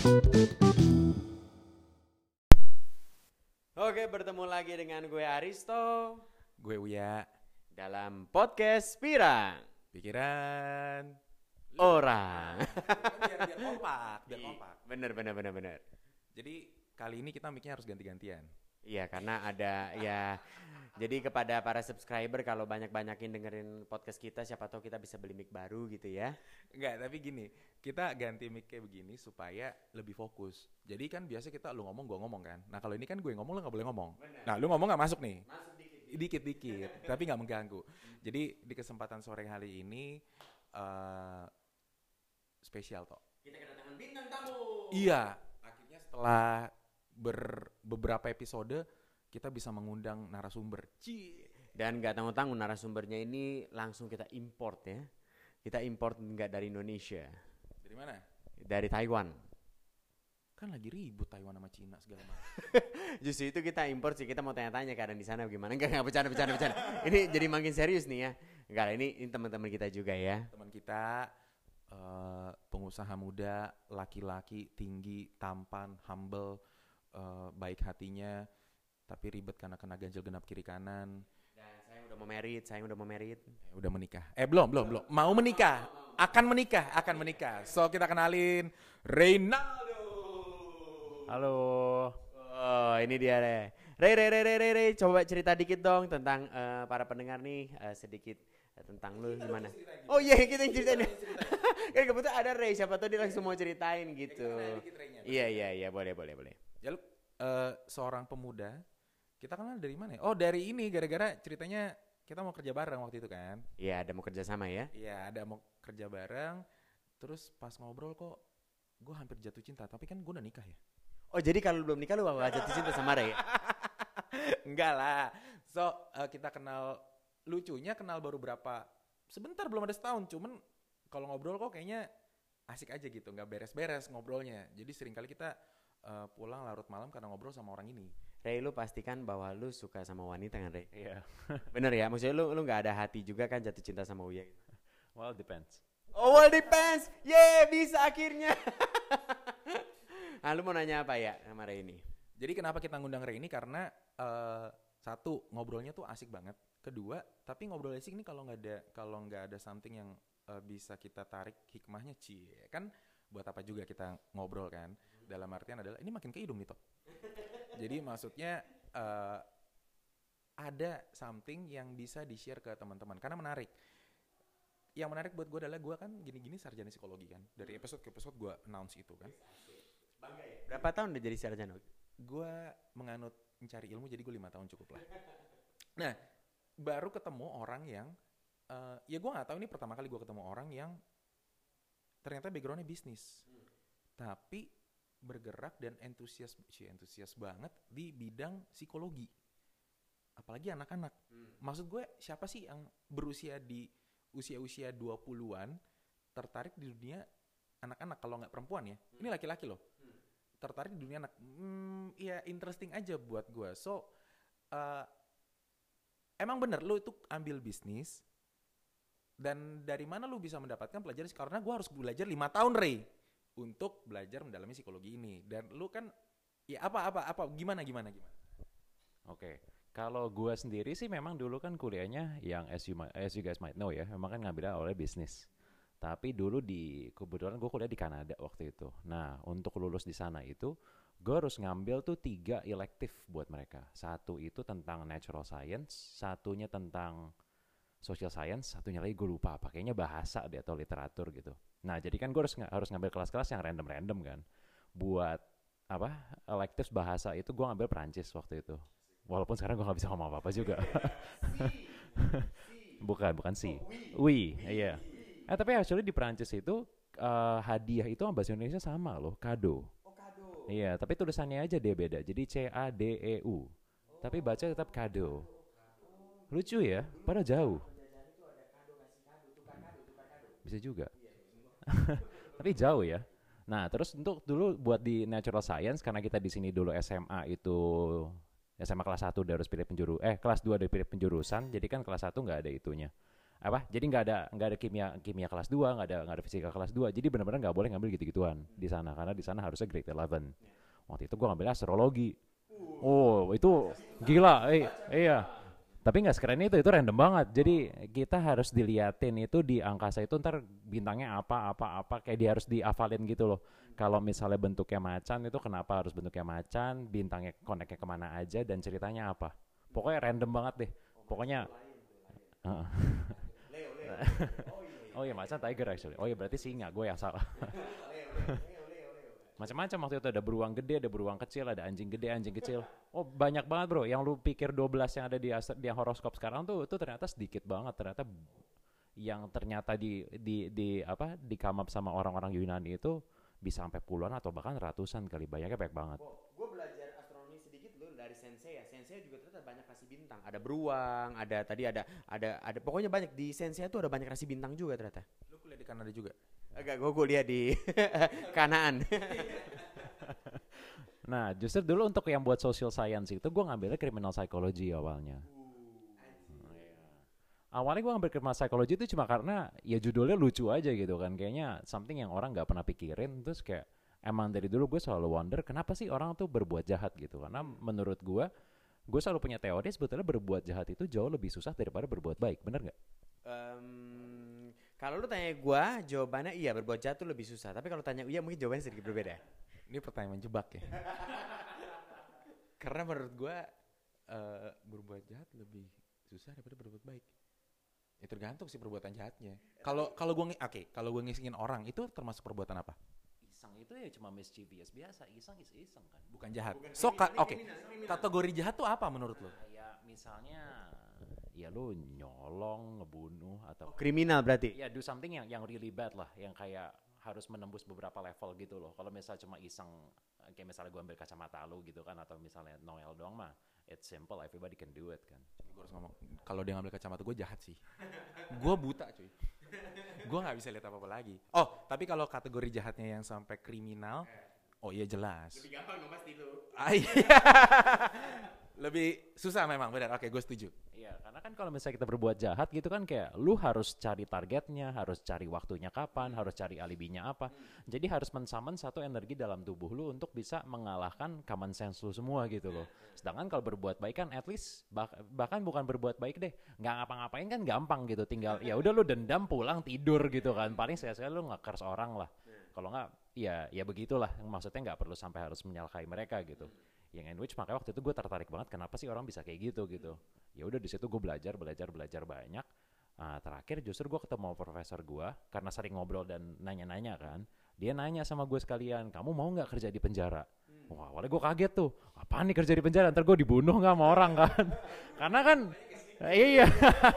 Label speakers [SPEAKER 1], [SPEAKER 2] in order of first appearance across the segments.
[SPEAKER 1] Oke, bertemu lagi dengan gue Aristo
[SPEAKER 2] Gue Uya.
[SPEAKER 1] dalam podcast Pirang
[SPEAKER 2] Pikiran
[SPEAKER 1] Orang.
[SPEAKER 2] biar kompak,
[SPEAKER 1] Bener.
[SPEAKER 2] Jadi kali ini kita mic-nya harus ganti-gantian.
[SPEAKER 1] Iya, karena ada ya. Jadi kepada para subscriber, kalau banyak-banyakin dengerin podcast kita, siapa tahu kita bisa beli mic baru gitu ya.
[SPEAKER 2] Enggak, tapi gini, kita ganti mic kayak begini supaya lebih fokus. Jadi kan biasa kita lu ngomong, gua ngomong kan. Nah kalau ini kan gue ngomong, lu gak boleh ngomong.
[SPEAKER 1] Bener.
[SPEAKER 2] Nah lu ngomong gak masuk nih.
[SPEAKER 1] Masuk
[SPEAKER 2] Dikit-dikit, tapi gak mengganggu. Jadi di kesempatan sore hari ini spesial toh.
[SPEAKER 1] Kita kedatangan bintang tamu.
[SPEAKER 2] Iya, akhirnya setelah beberapa episode kita bisa mengundang narasumber.
[SPEAKER 1] Dan gak tanggung-tanggung narasumbernya ini langsung kita import ya. Kita import nggak dari Indonesia,
[SPEAKER 2] Dari mana?
[SPEAKER 1] dari Taiwan.
[SPEAKER 2] Kan lagi ribut Taiwan sama Cina segala macam.
[SPEAKER 1] Justru itu kita import sih, kita mau tanya-tanya keadaan di sana gimana. Enggak bercanda. Ini jadi makin serius nih ya. Enggak, ini teman-teman kita juga ya.
[SPEAKER 2] Teman kita pengusaha muda, laki-laki, tinggi, tampan, humble, baik hatinya, tapi ribet karena kena ganjil genap kiri kanan.
[SPEAKER 1] Dan saya udah mau merit.
[SPEAKER 2] Udah menikah. Belum. Mau menikah. Akan menikah. So kita kenalin Reynaldo.
[SPEAKER 3] Halo.
[SPEAKER 1] Oh, ini dia deh. Rey, coba cerita dikit dong tentang para pendengar nih, sedikit tentang lu gimana. Oh iya, kita yang ceritain. Kan kebetulan ada Rey, siapa tahu dia langsung mau ceritain gitu. Iya, boleh.
[SPEAKER 2] Ya lu seorang pemuda. Kita kenal dari mana ya? Oh dari ini, gara-gara ceritanya kita mau kerja bareng waktu itu kan.
[SPEAKER 1] Iya, ada mau kerja sama ya.
[SPEAKER 2] Iya ada mau kerja bareng. Terus pas ngobrol kok gue hampir jatuh cinta. Tapi kan gue udah nikah ya.
[SPEAKER 1] Oh jadi kalau belum nikah lu bakal jatuh cinta sama Rey?
[SPEAKER 2] Enggak lah. So kita kenal, lucunya kenal baru sebentar, belum ada setahun. Cuman kalau ngobrol kok kayaknya asik aja gitu, nggak beres-beres ngobrolnya. Jadi seringkali kita pulang larut malam karena ngobrol sama orang ini.
[SPEAKER 1] Rey, lu pastikan bahwa lu suka sama wanita kan, Rey?
[SPEAKER 3] Iya.
[SPEAKER 1] Bener ya? Maksudnya lu nggak ada hati juga kan jatuh cinta sama Uya gitu?
[SPEAKER 3] Well, depends.
[SPEAKER 1] Oh, well depends. Yeah, bisa akhirnya. Nah, lu mau nanya apa ya sama Rey ini?
[SPEAKER 2] Jadi kenapa kita ngundang Rey ini? Karena satu, ngobrolnya tuh asik banget. Kedua, tapi ngobrol asik ini kalau nggak ada something yang bisa kita tarik hikmahnya, kan buat apa juga kita ngobrol kan? Dalam artian adalah ini makin ke hidung nih toh. Jadi maksudnya ada something yang bisa di-share ke teman-teman karena menarik. Yang menarik buat gue adalah gue kan gini-gini sarjana psikologi kan. Dari episode ke episode gue announce itu kan.
[SPEAKER 1] Bangga ya? Berapa tahun udah jadi sarjana?
[SPEAKER 2] Gue menganut mencari ilmu, jadi gue 5 tahun cukup lah. Nah, baru ketemu orang yang ya gue nggak tahu, ini pertama kali gue ketemu orang yang ternyata backgroundnya bisnis, tapi bergerak dan antusias banget di bidang psikologi, apalagi anak-anak. Maksud gue siapa sih yang berusia di usia 20-an tertarik di dunia anak-anak, kalau nggak perempuan ya, ini laki-laki loh, tertarik di dunia anak. Ya interesting aja buat gue. So emang bener lu itu ambil bisnis, dan dari mana lu bisa mendapatkan pelajaran? Karena gue harus belajar 5 tahun Rey untuk belajar mendalami psikologi ini. Dan lu kan ya apa gimana?
[SPEAKER 3] Oke. Kalau gue sendiri sih memang dulu kan kuliahnya yang as you guys might know ya, memang kan ngambilnya oleh bisnis. Tapi dulu kebetulan gue kuliah di Kanada waktu itu. Nah, untuk lulus di sana itu gue harus ngambil tuh 3 elektif buat mereka. Satu itu tentang natural science, satunya tentang social science, satunya lagi gue lupa apa, kayaknya bahasa deh atau literatur gitu. Nah, jadi kan gue harus ngambil kelas-kelas yang random kan. Buat elektif bahasa itu gue ngambil Perancis waktu itu. Walaupun sekarang gue nggak bisa ngomong apa-apa juga. bukan sih. Iya. Tapi actually di Perancis itu hadiah itu sama bahasa Indonesia sama loh, kado.
[SPEAKER 1] Kado.
[SPEAKER 3] Iya, tapi tulisannya aja dia beda. Jadi CADEU. Tapi baca tetap kado. Lucu ya, pada jauh. Bisa juga. Tapi jauh ya. Nah, terus untuk dulu buat di natural science, karena kita di sini dulu SMA itu SMA kelas 1 udah harus pilih kelas 2 udah pilih penjurusan, jadi kan kelas 1 nggak ada itunya. Jadi nggak ada kimia kelas 2, nggak ada fisika kelas 2. Jadi benar-benar nggak boleh ngambil gitu-gituan di sana karena di sana harusnya grade 11. Waktu itu gue ngambil astrologi. Oh, itu gila. Iya. Tapi nggak sekeren itu random banget. Jadi kita harus diliatin itu di angkasa itu ntar bintangnya apa kayak dia harus dihafalin gitu loh. Kalau misalnya bentuknya macan itu kenapa harus bentuknya macan, bintangnya connect-nya kemana aja dan ceritanya apa. Pokoknya random banget deh. Pokoknya oh iya macan tiger actually. Oh iya berarti singa, gue yang salah. Macam-macam waktu itu ada beruang gede, ada beruang kecil, ada anjing gede, anjing kecil. Oh banyak banget bro. Yang lu pikir 12 yang ada di horoskop sekarang tuh itu ternyata sedikit banget. Ternyata yang ternyata di come up sama orang-orang Yunani itu bisa sampai puluhan atau bahkan ratusan kali. Banyaknya banyak banget.
[SPEAKER 1] Gue belajar astronomi sedikit loh dari sensei ya. Sensei juga ternyata banyak kasih bintang. Ada beruang, ada pokoknya banyak di sensei tuh ada banyak kasih bintang juga ternyata.
[SPEAKER 2] Lu kuliah di Kanada juga?
[SPEAKER 1] Agak gue lihat di Kanaan.
[SPEAKER 3] Nah justru dulu untuk yang buat social science itu gue ngambilnya criminal psychology awalnya. Awalnya gue ngambil criminal psychology itu cuma karena ya judulnya lucu aja gitu kan. Kayaknya something yang orang gak pernah pikirin. Terus kayak emang dari dulu gue selalu wonder kenapa sih orang tuh berbuat jahat gitu. Karena menurut gue selalu punya teori sebetulnya berbuat jahat itu jauh lebih susah daripada berbuat baik. Bener gak?
[SPEAKER 1] Kalau lu tanya gue, jawabannya iya berbuat jahat tuh lebih susah. Tapi kalau tanya Uya mungkin jawabannya sedikit berbeda.
[SPEAKER 2] Ini pertanyaan menjebak ya. Karena menurut gue berbuat jahat lebih susah daripada berbuat baik. Ya tergantung sih perbuatan jahatnya. Kalau gue ngisengin orang itu termasuk perbuatan apa?
[SPEAKER 3] Iseng itu ya cuma mischievous biasa. Iseng kan.
[SPEAKER 2] Bukan jahat. Kategori jahat tuh apa menurut lo?
[SPEAKER 3] Kayak misalnya ya lu nyolong, ngebunuh atau
[SPEAKER 1] Kriminal berarti.
[SPEAKER 3] ya do something yang really bad lah, yang kayak harus menembus beberapa level gitu loh. Kalau misalnya cuma iseng kayak misalnya gue ambil kacamata lu gitu kan, atau misalnya Noel doang mah it's simple, everybody can do it kan.
[SPEAKER 2] Gue harus ngomong, kalau dia ngambil kacamata gue jahat sih. Gue buta cuy. Gue nggak bisa lihat apa-apa lagi. Oh, tapi kalau kategori jahatnya yang sampai kriminal, oh iya jelas.
[SPEAKER 1] Lebih gampang dong pasti lu.
[SPEAKER 2] Iya. Lebih susah memang, benar. Oke, gue setuju.
[SPEAKER 3] Iya, karena kan kalau misalnya kita berbuat jahat gitu kan kayak lu harus cari targetnya, harus cari waktunya kapan, harus cari alibinya apa. Jadi harus mensummon satu energi dalam tubuh lu untuk bisa mengalahkan common sense lu semua gitu loh. Sedangkan kalau berbuat baik kan at least bahkan bukan berbuat baik deh, nggak ngapa-ngapain kan gampang gitu, tinggal ya udah lu dendam pulang tidur gitu kan. Paling sekali-sekali lu nge-curse orang lah. Kalau nggak ya begitulah. Maksudnya nggak perlu sampai harus menyalahi mereka gitu. Yang in which makanya waktu itu gue tertarik banget kenapa sih orang bisa kayak gitu. Ya udah di situ gue belajar banyak. Terakhir justru gue ketemu profesor gue karena sering ngobrol dan nanya-nanya kan. Dia nanya sama gue sekalian, kamu mau nggak kerja di penjara? Wah, awalnya gue kaget tuh. Apaan nih kerja di penjara? Ntar gue dibunuh nggak sama orang kan? Karena kan iya.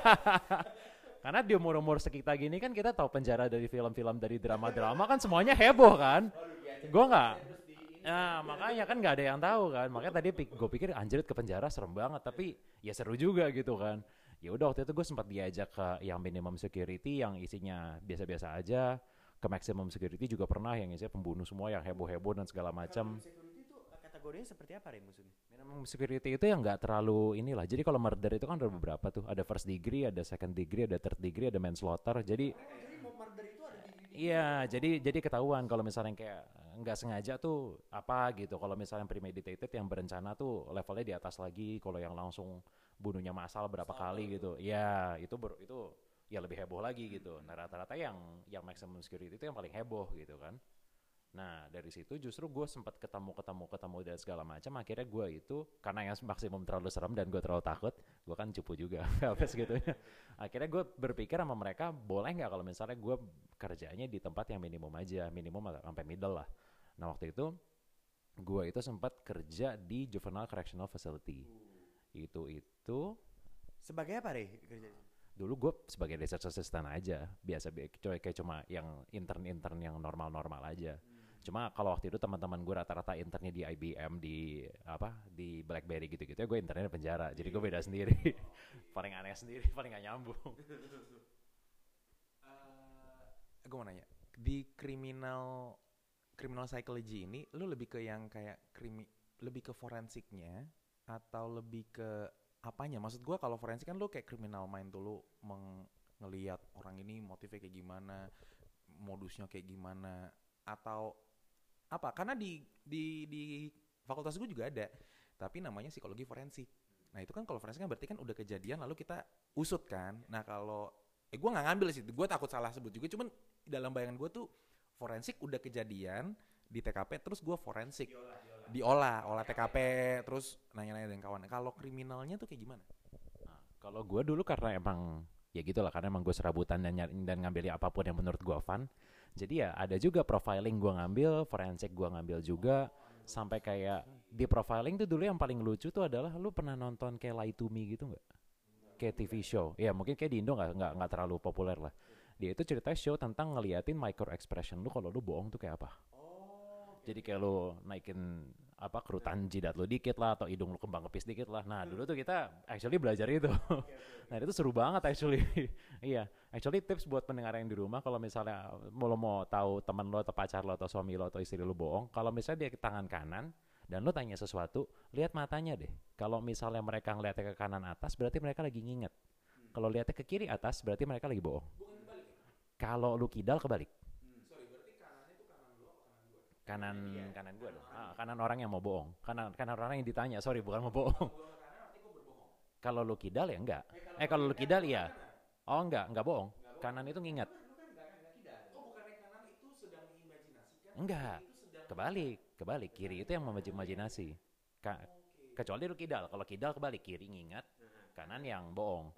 [SPEAKER 3] Karena di umur-umur sekitar gini kan kita tahu penjara dari film-film, dari drama-drama kan semuanya heboh kan. Gue nggak. Nah makanya kan nggak ada yang tahu kan. Makanya tadi gue pikir anjir ke penjara serem banget. Tapi ya seru juga gitu kan. Ya udah waktu itu gue sempat diajak ke yang minimum security yang isinya biasa-biasa aja. Ke maximum security juga pernah yang isinya pembunuh semua yang heboh-heboh dan segala macam.
[SPEAKER 1] Security itu kategorinya seperti apa Ren maksudnya?
[SPEAKER 3] Minimum security itu yang nggak terlalu inilah. Jadi kalau murder itu kan ada beberapa tuh. Ada first degree, ada second degree, ada third degree, ada manslaughter. Jadi
[SPEAKER 1] Murder itu ada degree.
[SPEAKER 3] iya, jadi ketahuan kalau misalnya kayak nggak sengaja tuh apa gitu. Kalau misalnya premeditated yang berencana tuh levelnya di atas lagi. Kalau yang langsung bunuhnya massal berapa kali gitu. Ya itu ya lebih heboh lagi gitu. Nah rata-rata yang maximum security itu yang paling heboh gitu kan. Nah dari situ justru gue sempat ketemu dan segala macam. Akhirnya gue itu karena yang maksimum terlalu serem dan gue terlalu takut, gue kan cupu juga apa segitunya. Akhirnya gue berpikir sama mereka boleh nggak kalau misalnya gue kerjanya di tempat yang minimum aja, minimum sampai middle lah. Nah waktu itu gue itu sempat kerja di Juvenile Correctional Facility. Itu
[SPEAKER 1] Sebagai apa Re kerja?
[SPEAKER 3] dulu gue sebagai research assistant aja, biasa kayak cuma yang intern yang normal aja. Cuma kalau waktu itu teman-teman gue rata-rata internnya di IBM, di BlackBerry gitu-gitu ya, gue internnya di penjara. Jadi gue beda sendiri. Paling aneh sendiri, paling gak nyambung.
[SPEAKER 2] Gue mau nanya, di criminal psychology ini lu lebih ke yang kayak lebih ke forensiknya atau lebih ke apanya? Maksud gue kalau forensik kan lu kayak criminal mind tuh lu ngelihat orang ini motifnya kayak gimana, modusnya kayak gimana, atau apa? Karena di fakultas gue juga ada, tapi namanya psikologi forensik. Nah itu kan kalau forensik kan berarti kan udah kejadian lalu kita usut kan. Nah kalau gue nggak ngambil sih, gue takut salah sebut juga. Cuman dalam bayangan gue tuh forensik udah kejadian di TKP, terus gue forensik olah TKP, terus nanya-nanya dengan kawan. Kalau kriminalnya tuh kayak gimana?
[SPEAKER 3] Nah, kalau gue dulu karena emang ya gitulah, karena emang gue serabutan dan ngambil apapun yang menurut gue fun. Jadi ya ada juga profiling gue ngambil, forensik gue ngambil juga, sampai kayak di profiling tuh dulu yang paling lucu tuh adalah lu pernah nonton kayak Lie to Me gitu nggak? Kayak TV show. Ya mungkin kayak di Indo nggak terlalu populer lah. Dia itu cerita show tentang ngeliatin micro expression lu kalau lu bohong tuh kayak apa. Jadi kayak lu naikin apa kerutan jidat lu dikit lah atau hidung lu kembang kepis dikit lah. Nah dulu tuh kita actually belajar itu. Nah itu seru banget actually. Iya, actually tips buat pendengar yang di rumah kalau misalnya mau tahu teman lo atau pacar lo atau suami lo atau istri lo bohong, kalau misalnya dia ke tangan kanan dan lo tanya sesuatu, lihat matanya deh. Kalau misalnya mereka ngeliatnya ke kanan atas, berarti mereka lagi nginget. Kalau lihatnya ke kiri atas, berarti mereka lagi bohong. Kalau lu kidal kebalik. Kanan gua dong. Kanan orang yang mau bohong. Kanan orang yang ditanya, sorry bukan mau bohong. Kalau lu kidal ya enggak. Kalau lu kidal ya. Oh enggak bohong. Kanan itu nginget. Enggak. Kebalik. Kiri itu yang memajinasi. Kecuali lu kidal. Kalau kidal kebalik, kiri nginget, kanan yang bohong.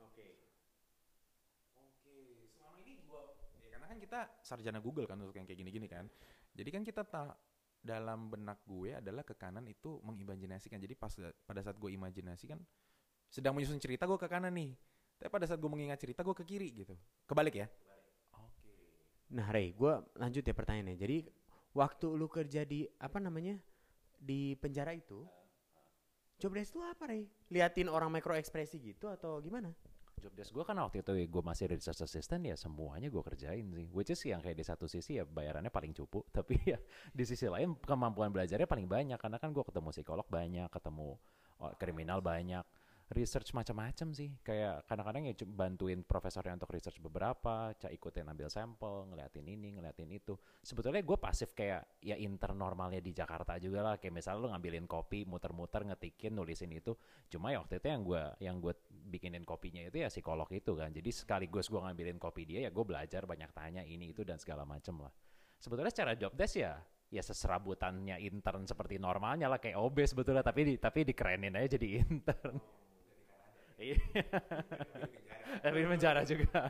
[SPEAKER 2] Selama ini ya karena kan kita sarjana Google kan untuk yang kayak gini-gini kan. Jadi kan kita dalam benak gue adalah ke kanan itu mengimajinasikan. Jadi pada saat gue imajinasi kan sedang menyusun cerita gue ke kanan nih. Tapi pada saat gue mengingat cerita gue ke kiri gitu. Kebalik ya?
[SPEAKER 1] Oke. Nah Ray, gue lanjut ya pertanyaannya. Jadi waktu lu kerja di apa namanya di penjara itu, job desk lu apa Ray? Liatin orang micro ekspresi gitu atau gimana?
[SPEAKER 3] Job desk gue kan waktu itu gue masih research assistant, ya semuanya gue kerjain sih. Which is yang kayak di satu sisi ya bayarannya paling cupu, tapi ya di sisi lain kemampuan belajarnya paling banyak. Karena kan gue ketemu psikolog banyak, ketemu kriminal banyak, research macam-macam sih. Kayak kadang-kadang ya bantuin profesornya untuk research beberapa, ikutin ambil sampel, ngeliatin ini, ngeliatin itu. Sebetulnya gue pasif kayak ya intern normalnya di Jakarta juga lah. Kayak misalnya lu ngambilin kopi, muter-muter, ngetikin, nulisin itu. Cuma ya waktu itu yang gue bikinin kopinya itu ya psikolog itu kan. Jadi sekaligus gue ngambilin kopi dia, ya gue belajar banyak tanya ini itu dan segala macem lah. Sebetulnya secara job desk ya seserabutannya intern seperti normalnya lah, kayak OB sebetulnya, tapi dikerenin aja jadi intern. Iya. Tapi di penjara juga.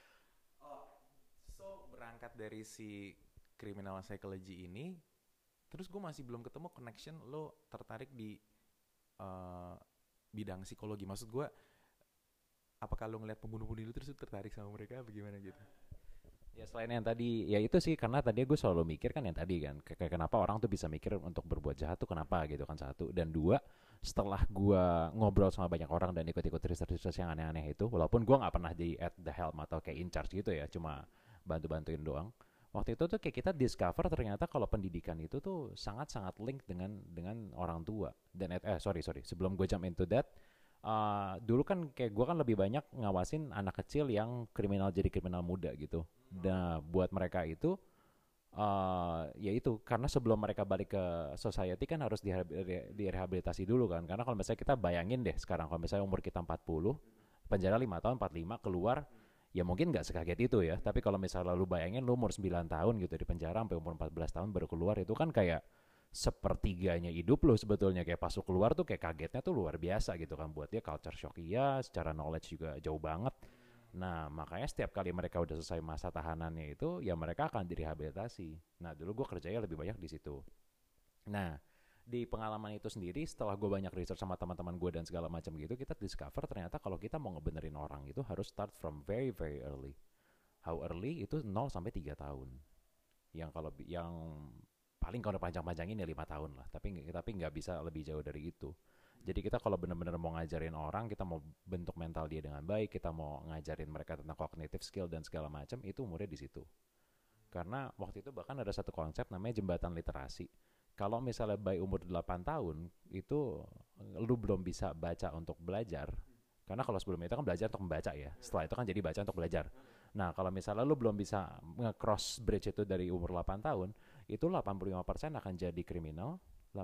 [SPEAKER 2] So berangkat dari si criminal psychology ini, terus gue masih belum ketemu connection lo tertarik di bidang psikologi. Maksud gue, apakah lo ngeliat pembunuh-pembunuh itu terus tertarik sama mereka apa gimana gitu?
[SPEAKER 3] Ya selain yang tadi, ya itu sih karena tadi gue selalu mikir kan yang tadi kan, kayak kenapa orang tuh bisa mikir untuk berbuat jahat tuh kenapa gitu kan, satu. Dan dua, setelah gue ngobrol sama banyak orang dan ikut-ikut research yang aneh-aneh itu, walaupun gue nggak pernah di at the helm atau kayak in charge gitu ya, cuma bantu-bantuin doang. Waktu itu tuh kayak kita discover ternyata kalau pendidikan itu tuh sangat-sangat link dengan orang tua. Dan sorry sebelum gue jump into that, dulu kan kayak gue kan lebih banyak ngawasin anak kecil yang kriminal jadi kriminal muda gitu. Nah buat mereka itu ya itu karena sebelum mereka balik ke society kan harus direhabilitasi dulu kan. Karena kalau misalnya kita bayangin deh sekarang kalau misalnya umur kita 40, penjara 5 tahun, 45 keluar, ya mungkin gak sekaget itu ya. Tapi kalau misalnya lu bayangin lu umur 9 tahun gitu di penjara sampai umur 14 tahun baru keluar, itu kan kayak sepertiganya hidup lo sebetulnya. Kayak pas lu keluar tuh kayak kagetnya tuh luar biasa gitu kan. Buat dia culture shock iya, secara knowledge juga jauh banget. Nah makanya setiap kali mereka udah selesai masa tahanannya itu, ya mereka akan direhabilitasi. Nah dulu gue kerjanya lebih banyak di situ. Nah di pengalaman itu sendiri, setelah gue banyak research sama teman-teman gue dan segala macam gitu, kita discover ternyata kalau kita mau ngebenerin orang itu harus start from very very early. How early? Itu 0 sampai 3 tahun. Yang paling kalau panjang-panjangin ya 5 tahun lah, tapi nggak bisa lebih jauh dari itu. Jadi kita kalau benar-benar mau ngajarin orang, kita mau bentuk mental dia dengan baik, kita mau ngajarin mereka tentang cognitive skill dan segala macam, itu umurnya di situ. Karena waktu itu bahkan ada satu konsep namanya jembatan literasi. Kalau misalnya by umur 8 tahun itu lu belum bisa baca untuk belajar, Karena kalau sebelum itu kan belajar untuk membaca ya. Setelah itu kan jadi baca untuk belajar. Nah, kalau misalnya lu belum bisa nge-cross bridge itu dari umur 8 tahun, itu 85% akan jadi kriminal,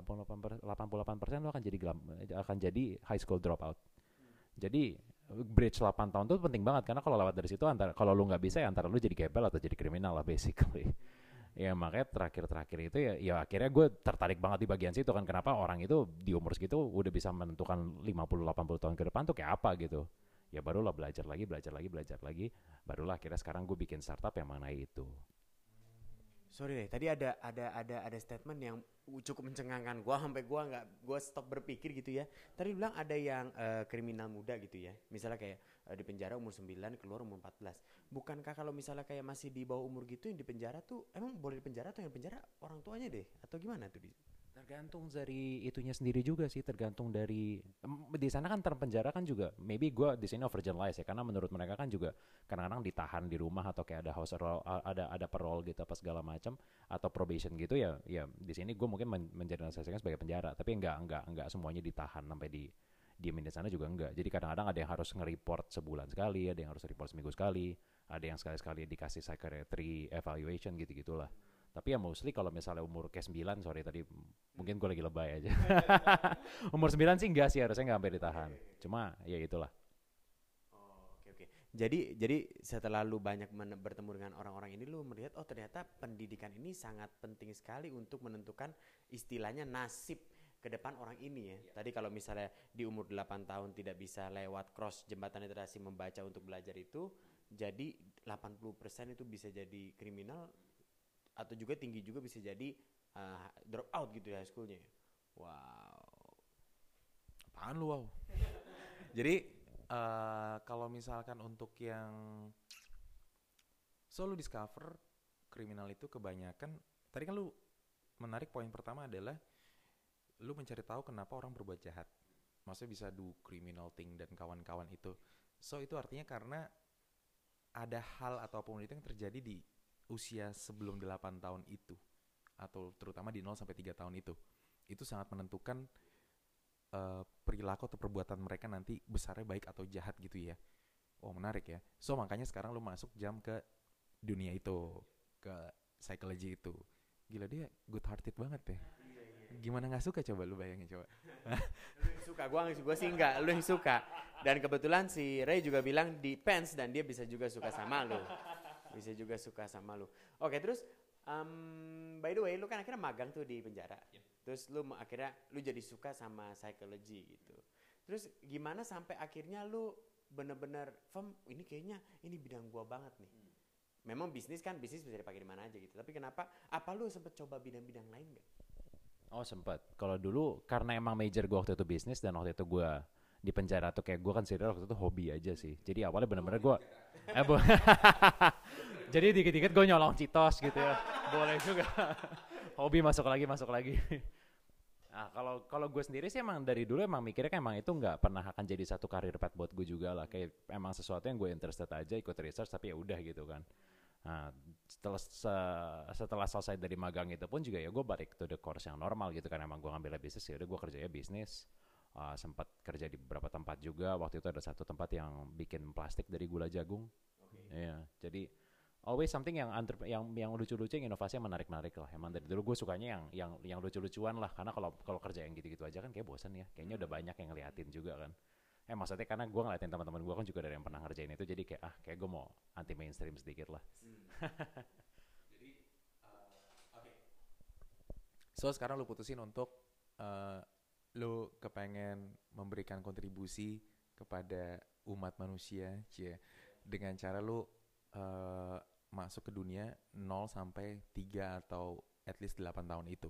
[SPEAKER 3] 88% lu akan jadi high school dropout. Jadi bridge 8 tahun itu penting banget karena kalau lewat dari situ antara kalau lu nggak bisa ya antara lu jadi gebel atau jadi kriminal lah basically. Ya makanya terakhir itu ya akhirnya gue tertarik banget di bagian situ kan kenapa orang itu di umur segitu udah bisa menentukan 50-80 tahun ke depan tuh kayak apa gitu. Ya barulah belajar lagi, barulah akhirnya sekarang gue bikin startup yang mengenai itu.
[SPEAKER 1] Sorry deh, tadi ada statement yang cukup mencengangkan gua sampai gua stop berpikir gitu ya. Tadi bilang ada yang kriminal muda gitu ya. Misalnya kayak di penjara umur 9 keluar umur 14. Bukankah kalau misalnya kayak masih di bawah umur gitu yang di penjara tuh emang boleh di penjara atau yang penjara orang tuanya deh atau gimana tuh?
[SPEAKER 3] Tergantung dari itunya sendiri juga sih, tergantung dari di sana kan terpenjara kan juga. Maybe gue di sini overgeneralize ya, karena menurut mereka kan juga kadang-kadang ditahan di rumah atau kayak ada house arrest, ada parole gitu apa segala macam atau probation gitu ya. Ya di sini gue mungkin menjernalisasikan sebagai penjara, tapi enggak semuanya ditahan sampai di diemin di sana juga enggak. Jadi kadang-kadang ada yang harus nge-report sebulan sekali, ada yang harus report seminggu sekali, ada yang sekali-sekali dikasih psychiatry evaluation gitu-gitulah. Tapi ya mostly kalau misalnya umur kayak 9, sorry tadi mungkin gue lagi lebay aja. Umur 9 sih enggak sih, harusnya enggak sampai ditahan. Cuma ya itulah.
[SPEAKER 1] Oh, oke. Jadi setelah lu banyak bertemu dengan orang-orang ini lu melihat oh ternyata pendidikan ini sangat penting sekali untuk menentukan istilahnya nasib ke depan orang ini ya. Tadi kalau misalnya di umur 8 tahun tidak bisa lewat cross jembatan literasi membaca untuk belajar itu, jadi 80% itu bisa jadi kriminal atau juga tinggi juga bisa jadi drop out gitu ya high schoolnya. Wow.
[SPEAKER 2] Apaan lu wow? Jadi kalau misalkan untuk yang so lu discover kriminal itu kebanyakan tadi kan lu menarik poin pertama adalah lu mencari tahu kenapa orang berbuat jahat. Maksudnya bisa do criminal thing dan kawan-kawan itu. So itu artinya karena ada hal ataupun itu yang terjadi di usia sebelum 8 tahun itu atau terutama di 0 sampai 3 tahun itu sangat menentukan perilaku atau perbuatan mereka nanti besarnya baik atau jahat gitu ya. Oh menarik ya. So makanya sekarang lu masuk jam ke dunia itu, ke psikologi itu. Gila dia good hearted banget ya. Gimana gak suka coba lu bayangin coba.
[SPEAKER 1] Lu yang suka, gua sih enggak, lu yang suka. Dan kebetulan si Ray juga bilang depends dan dia bisa juga suka sama lu. Oke, terus by the way, lu kan akhirnya magang tuh di penjara. Terus lu akhirnya lu jadi suka sama psikologi gitu. Terus gimana sampai akhirnya lu bener-bener ini kayaknya ini bidang gua banget nih. Memang bisnis bisa dipakai di mana aja gitu. Tapi kenapa? Apa lu sempet coba bidang-bidang lain gak?
[SPEAKER 3] Oh sempat. Kalau dulu karena emang major gue waktu itu bisnis dan waktu itu gue di penjara tuh kayak gue kan serius waktu itu hobi aja sih. Jadi awalnya bener-bener gue jadi dikit-dikit gue nyolong Citos gitu ya. Boleh juga. Hobi masuk lagi. Nah, kalau gue sendiri sih emang dari dulu emang mikirnya kan emang itu nggak pernah akan jadi satu karir path buat gue juga lah. Kayak emang sesuatu yang gue interested aja, ikut research tapi ya udah gitu kan. Nah, setelah selesai dari magang itu pun juga ya gue balik to the course yang normal gitu kan. Emang gue ngambil bisnis ya udah gue kerjanya bisnis. Sempat kerja di beberapa tempat juga. Waktu itu ada satu tempat yang bikin plastik dari gula jagung. Iya, jadi always something yang lucu-lucu, yang inovasi yang menarik-menarik lah. Emang dari dulu gue sukanya yang lucu-lucuan lah. Karena kalau kerja yang gitu-gitu aja kan kayak bosan ya. Kayaknya udah banyak yang ngeliatin juga kan. Maksudnya karena gue ngeliatin teman-teman gue kan juga dari yang pernah ngerjain itu, jadi kayak gue mau anti mainstream sedikit lah.
[SPEAKER 2] Jadi oke. So sekarang lu putusin untuk lu kepengen memberikan kontribusi kepada umat manusia, dengan cara lu masuk ke dunia 0 sampai 3 atau at least 8 tahun itu.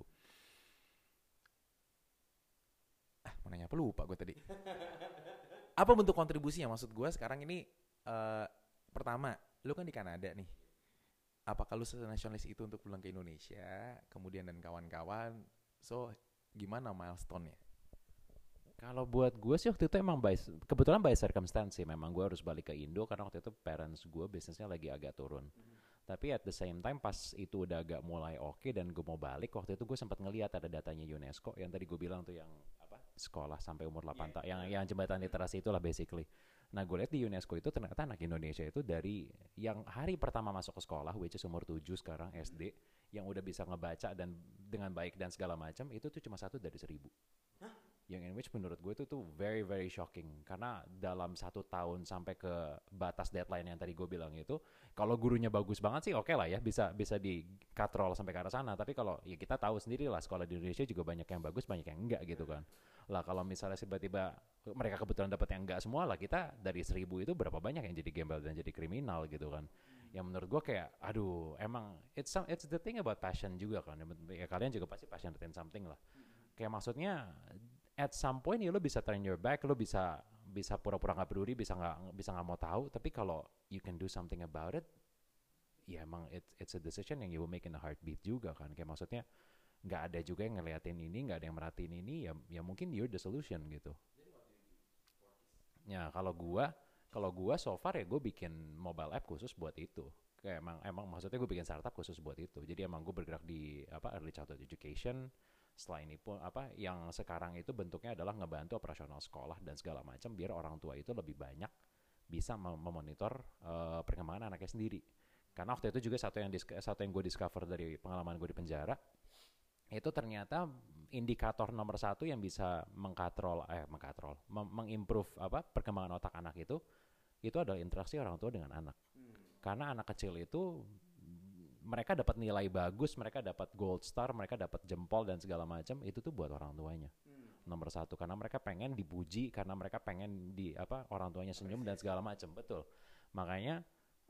[SPEAKER 2] Mau nanya apa lupa gue tadi. Apa bentuk kontribusinya? Maksud gue sekarang ini pertama, lu kan di Kanada nih. Apakah lu senasionalis itu untuk pulang ke Indonesia, kemudian dan kawan-kawan? So, gimana milestone-nya?
[SPEAKER 3] Kalau buat gue sih waktu itu emang kebetulan by circumstance sih. Memang gue harus balik ke Indo karena waktu itu parents gue bisnisnya lagi agak turun. Tapi at the same time pas itu udah agak mulai oke dan gue mau balik, waktu itu gue sempat ngelihat ada datanya UNESCO yang tadi gue bilang tuh yang apa sekolah sampai umur 8 tahun, yang jembatan literasi itulah basically. Nah gue lihat di UNESCO itu ternyata anak Indonesia itu dari yang hari pertama masuk ke sekolah, which is umur 7 sekarang SD, yang udah bisa ngebaca dan dengan baik dan segala macam, itu tuh cuma 1 dari 1.000. Yang in which menurut gue itu tuh very very shocking, karena dalam 1 tahun sampai ke batas deadline yang tadi gue bilang itu, kalau gurunya bagus banget sih oke lah ya, bisa di katrol sampai ke arah sana. Tapi kalau ya kita tahu sendiri lah, sekolah di Indonesia juga banyak yang bagus, banyak yang enggak gitu kan. Lah kalau misalnya tiba-tiba mereka kebetulan dapat yang enggak semua, lah kita dari 1.000 itu berapa banyak yang jadi gembel dan jadi kriminal gitu kan. Yang menurut gue kayak aduh, emang it's the thing about passion juga kan ya, kalian juga pasti passionate in something lah. Kayak maksudnya at some point ya lo bisa turn your back, lo bisa pura-pura nggak peduli, bisa nggak mau tahu. Tapi kalau you can do something about it, ya emang it's a decision yang you will make in a heartbeat juga kan. Kayak maksudnya nggak ada juga yang ngeliatin ini, nggak ada yang merhatiin ini, ya mungkin you're the solution gitu. Ya kalau gua so far ya gue bikin mobile app khusus buat itu. Kayak emang maksudnya gue bikin startup khusus buat itu. Jadi emang gue bergerak di early childhood education. Setelah ini pun yang sekarang itu bentuknya adalah ngebantu operasional sekolah dan segala macam biar orang tua itu lebih banyak bisa memonitor perkembangan anaknya sendiri. Karena waktu itu juga satu yang gue discover dari pengalaman gue di penjara, itu ternyata indikator nomor 1 yang bisa mengimprove perkembangan otak anak itu adalah interaksi orang tua dengan anak. Karena anak kecil itu mereka dapat nilai bagus, mereka dapat gold star, mereka dapat jempol dan segala macam, itu tuh buat orang tuanya. Nomor 1 karena mereka pengen dipuji, karena mereka pengen orang tuanya senyum dan segala macam, betul. Makanya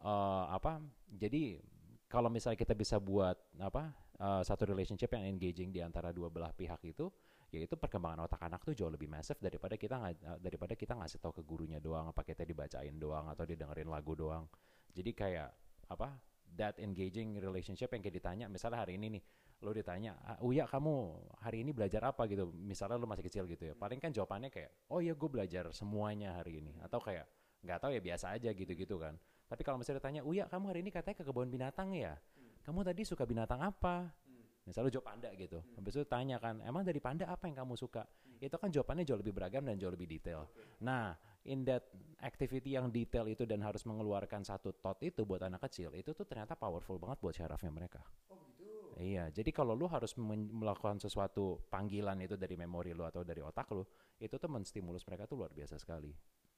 [SPEAKER 3] jadi kalau misalnya kita bisa buat satu relationship yang engaging di antara dua belah pihak itu, yaitu perkembangan otak anak tuh jauh lebih massive daripada kita ngasih tahu ke gurunya doang, apa kita dibacain doang atau didengerin lagu doang. Jadi kayak that engaging relationship yang kayak ditanya, misalnya hari ini nih lo ditanya, Uya kamu hari ini belajar apa gitu, misalnya lo masih kecil gitu ya, paling kan jawabannya kayak oh ya gue belajar semuanya hari ini, atau kayak nggak tahu ya biasa aja gitu kan. Tapi kalau misalnya ditanya, Uya kamu hari ini katanya ke kebun binatang ya, kamu tadi suka binatang apa? Misalnya lo jawab panda gitu, habis itu tanya kan, emang dari panda apa yang kamu suka? Itu kan jawabannya jauh lebih beragam dan jauh lebih detail. Nah, in that activity yang detail itu dan harus mengeluarkan satu thought itu buat anak kecil, itu tuh ternyata powerful banget buat syarafnya mereka. Oh gitu? Iya, jadi kalau lu harus melakukan sesuatu panggilan itu dari memori lu atau dari otak lu, itu tuh menstimulus mereka tuh luar biasa sekali.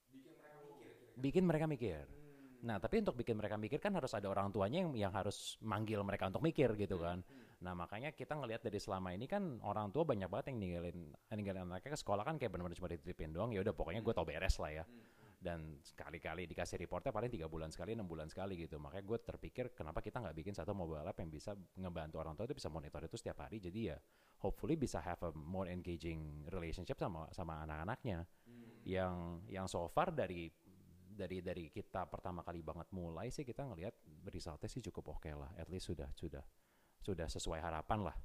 [SPEAKER 3] Bikin mereka mikir. Nah, tapi untuk bikin mereka mikir kan harus ada orang tuanya yang harus manggil mereka untuk mikir gitu kan. Nah, makanya kita ngelihat dari selama ini kan orang tua banyak banget yang ninggalin anaknya ke sekolah kan kayak benar-benar cuma dititipin doang, ya udah pokoknya gue tau beres lah ya. Dan sekali-kali dikasih reportnya paling 3 bulan sekali, 6 bulan sekali gitu. Makanya gue terpikir kenapa kita nggak bikin satu mobile app yang bisa ngebantu orang tua itu bisa monitor itu setiap hari. Jadi ya hopefully bisa have a more engaging relationship sama anak-anaknya. Yang so far dari kita pertama kali banget mulai sih kita ngelihat resultnya sih cukup oke lah, at least sudah sesuai harapan lah.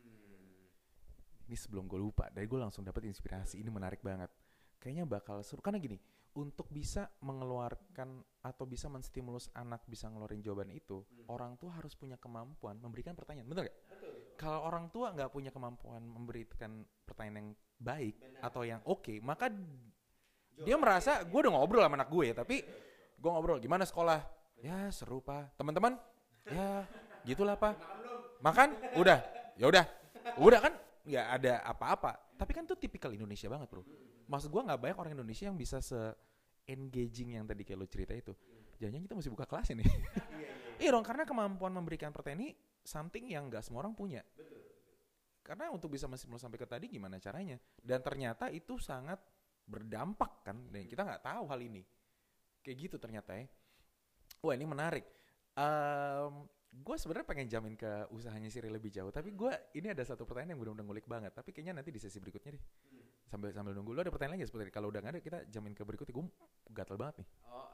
[SPEAKER 2] Ini sebelum gue lupa, dari gue langsung dapat inspirasi, ini menarik banget. Kayaknya bakal seru, karena gini, untuk bisa mengeluarkan atau bisa menstimulus anak bisa ngeluarin jawaban itu, orang tua harus punya kemampuan memberikan pertanyaan, betul gak? Kalau orang tua gak punya kemampuan memberikan pertanyaan yang baik atau yang oke, maka dia merasa gue udah ngobrol sama anak gue, tapi gue ngobrol gimana sekolah, ya seru pak, teman-teman, ya gitulah pak, makan, udah kan nggak ada apa-apa. Tapi kan tuh tipikal Indonesia banget bro. Maksud gue nggak banyak orang Indonesia yang bisa se-engaging yang tadi kayak lo cerita itu. Jangan-jangan kita mesti buka kelas ini. Iya dong, karena kemampuan memberikan pertanyaan ini something yang nggak semua orang punya. Karena untuk bisa menstimulus sampai ke tadi gimana caranya? Dan ternyata itu sangat berdampak kan, dan kita nggak tahu hal ini kayak gitu ternyata ya. Wah ini menarik. Gue sebenarnya pengen jamin ke usahanya Siri lebih jauh, tapi gue ini ada satu pertanyaan yang benar-benar ngulik banget, tapi kayaknya nanti di sesi berikutnya deh. Sambil nunggu. Lo ada pertanyaan lagi seperti kalau udah nggak ada kita jamin ke berikutnya. Gue gatel banget nih.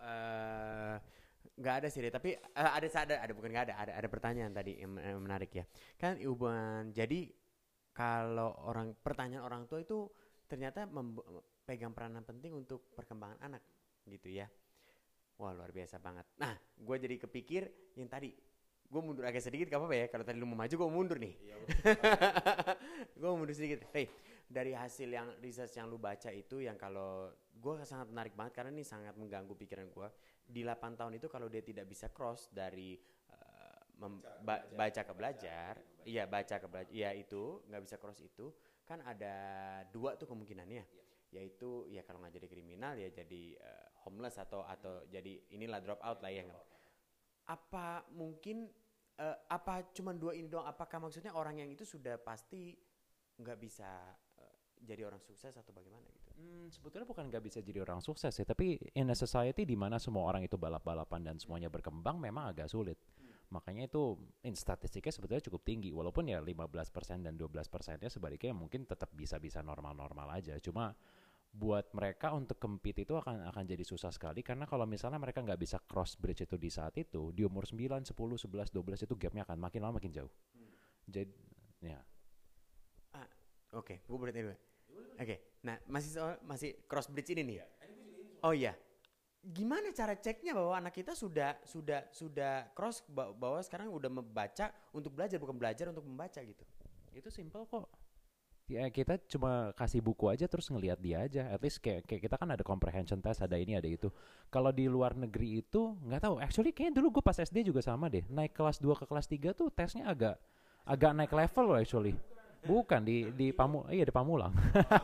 [SPEAKER 1] Nggak ada Siri, tapi ada bukan nggak ada pertanyaan tadi yang menarik ya. Kan hubungan, jadi kalau pertanyaan orang tua itu ternyata pegang peranan penting untuk perkembangan anak gitu ya. Wah luar biasa banget. Nah gue jadi kepikir yang tadi gue mundur agak sedikit gak apa-apa ya, kalau tadi lu mau maju gue mundur nih. Gue mundur sedikit. Dari hasil yang research yang lu baca itu, yang kalau gue sangat menarik banget karena ini sangat mengganggu pikiran gue. Di 8 tahun itu kalau dia tidak bisa cross dari baca ke belajar, iya itu nggak bisa cross itu, kan ada 2 tuh kemungkinannya, yaitu ya kalau nggak jadi kriminal ya jadi homeless atau jadi inilah drop out lah ya. Apa mungkin apa cuman 2 ini doang? Apakah maksudnya orang yang itu sudah pasti nggak bisa jadi orang sukses atau bagaimana gitu?
[SPEAKER 3] Sebetulnya bukan nggak bisa jadi orang sukses ya, tapi in a society di mana semua orang itu balap-balapan dan semuanya berkembang memang agak sulit. Makanya itu statistiknya sebetulnya cukup tinggi, walaupun ya 15% dan 12%-nya sebaliknya mungkin tetap bisa-bisa normal-normal aja. Cuma buat mereka untuk compete itu akan jadi susah sekali, karena kalau misalnya mereka nggak bisa cross bridge itu di saat itu, di umur 9, 10, 11, 12 itu gapnya akan makin lama makin jauh. Jadi ya.
[SPEAKER 1] Oke, gue boleh tanya dulu. Oke, nah masih cross bridge ini nih. Oh iya. Gimana cara ceknya bahwa anak kita sudah cross, bahwa sekarang udah membaca untuk belajar, bukan belajar untuk membaca gitu?
[SPEAKER 3] Itu simple kok. Ya kita cuma kasih buku aja terus ngelihat dia aja. At least kayak kita kan ada comprehension test, ada ini ada itu. Kalau di luar negeri itu nggak tahu. Actually kayaknya dulu gue pas SD juga sama deh. Naik kelas 2 ke kelas 3 tuh tesnya agak naik level loh actually. Bukan di Pamulang.